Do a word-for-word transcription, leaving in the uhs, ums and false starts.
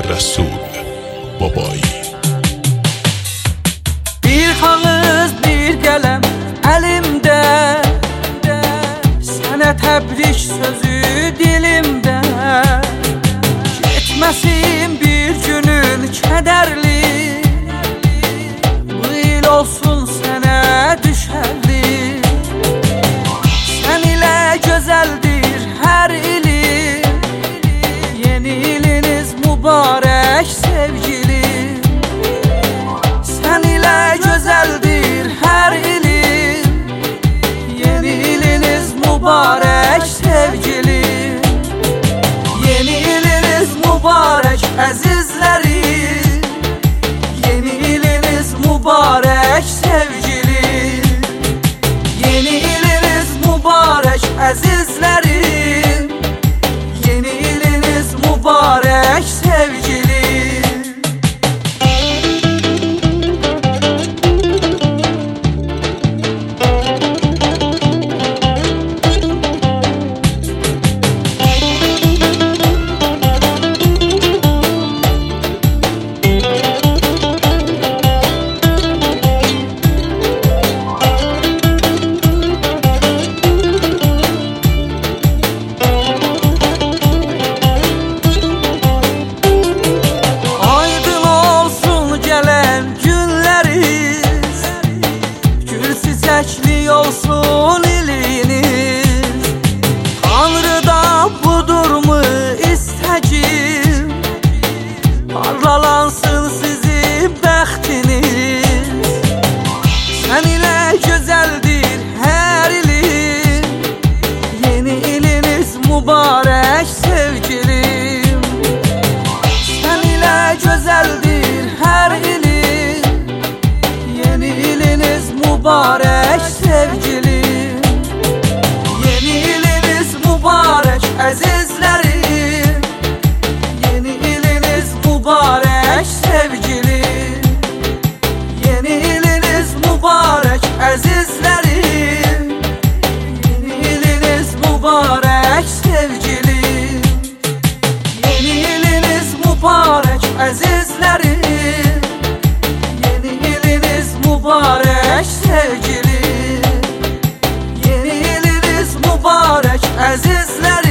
Rəsul Babai. Bir kağız bir qələm əlimdə, sənə təbrik sözü dilimdə. Getməsin bir günün kədərli, bu il olsun sənə düşərli. Sən ilə gözəldir hər ili, yeni iliniz mübarək sevgilim. Sən ilə gözəldir hər ili, yeni iliniz mübarək sevgilim. Yeni iliniz mübarək əzizlərim, yeni iliniz mübarək sevgilim. Yeni iliniz mübarək əzizlərim, yeni iliniz mübarək sevgilim. Çiçekli olsun iliniz, Tanrı'dan budur mu istəkim, parlalansın sizin bəxtiniz. Sən ilə gözəldir hər ilin, yeni iliniz mübarək sevgilim. Sən ilə gözəldir hər ilin, yeni iliniz mübarək sevgilim. Yeni iliniz mübarək əzizlərim, yeni iliniz mübarək sevgilim. Yeni iliniz mübarək əzizlərim, yeni iliniz mübarək sevgilim. Yeni iliniz mübarək əzizlərim, yeni iliniz mübarək sevgilim. Yeni iliniz mübarək əzizlərim.